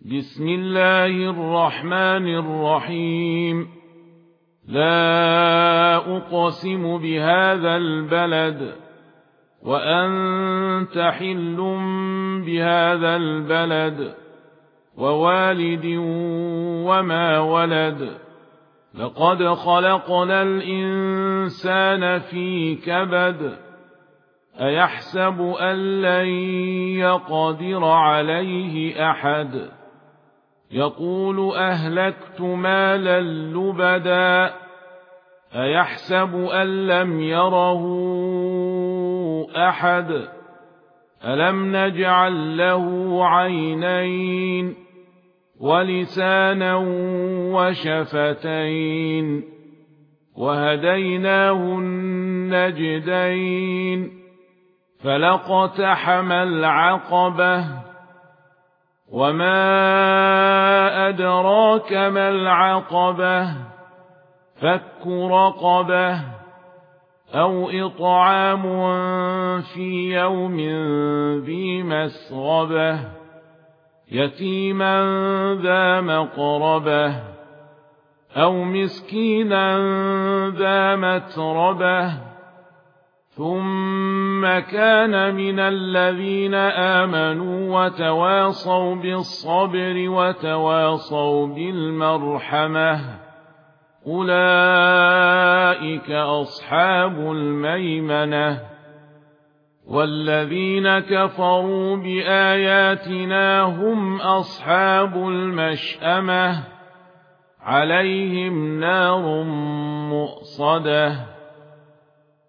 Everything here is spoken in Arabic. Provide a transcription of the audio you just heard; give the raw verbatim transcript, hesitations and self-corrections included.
بسم الله الرحمن الرحيم لا أقسم بهذا البلد وأنت حل بهذا البلد ووالد وما ولد لقد خلقنا الإنسان في كبد أيحسب أن لن يقدر عليه أحد يقول أهلكت مالا لبدا أيحسب أن لم يره أحد ألم نجعل له عينين ولسانا وشفتين وهديناه النجدين فلاقتحم العقبة وما أدراك ما العقبة فك رقبة أو إطعام في يوم ذي مسغبة يتيما ذا مقربة أو مسكينا ذا متربة ثم كان من الذين آمنوا وتواصوا بالصبر وتواصوا بالمرحمة أولئك أصحاب الميمنة والذين كفروا بآياتنا هم أصحاب المشأمة عليهم نار مؤصدة